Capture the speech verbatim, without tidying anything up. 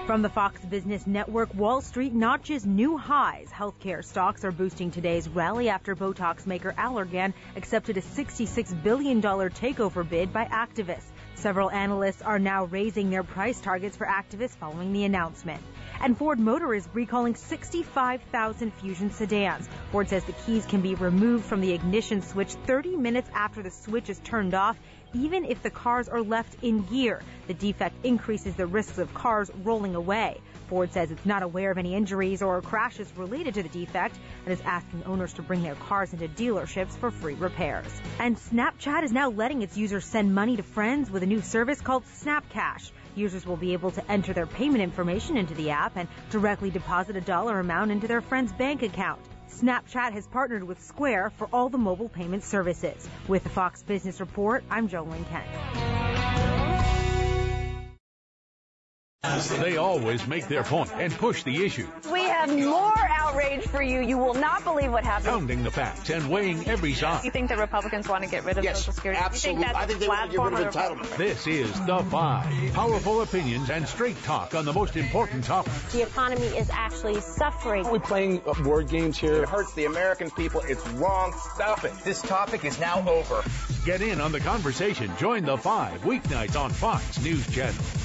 From the Fox Business Network, Wall Street notches new highs. Healthcare stocks are boosting today's rally after Botox maker Allergan accepted a sixty-six billion dollars takeover bid by activists. Several analysts are now raising their price targets for activists following the announcement. And Ford Motor is recalling sixty-five thousand Fusion sedans. Ford says the keys can be removed from the ignition switch thirty minutes after the switch is turned off, even if the cars are left in gear. The defect increases the risks of cars rolling away. Ford says it's not aware of any injuries or crashes related to the defect and is asking owners to bring their cars into dealerships for free repairs. And Snapchat is now letting its users send money to friends with a new service called SnapCash. Users will be able to enter their payment information into the app and directly deposit a dollar amount into their friend's bank account. Snapchat has partnered with Square for all the mobile payment services. With the Fox Business Report, I'm Jolene Kent. They always make their point and push the issue. We have more outrage for you. You will not believe what happened. Pounding the facts and weighing every side. You think the Republicans want to get rid of yes, Social Security? Absolutely. You think that's I think they want to get rid of entitlement. This is The Five. Powerful opinions and straight talk on the most important topics. The economy is actually suffering. We're playing word games here. It hurts the American people. It's wrong. Stop it. This topic is now over. Get in on the conversation. Join The Five weeknights on Fox News Channel.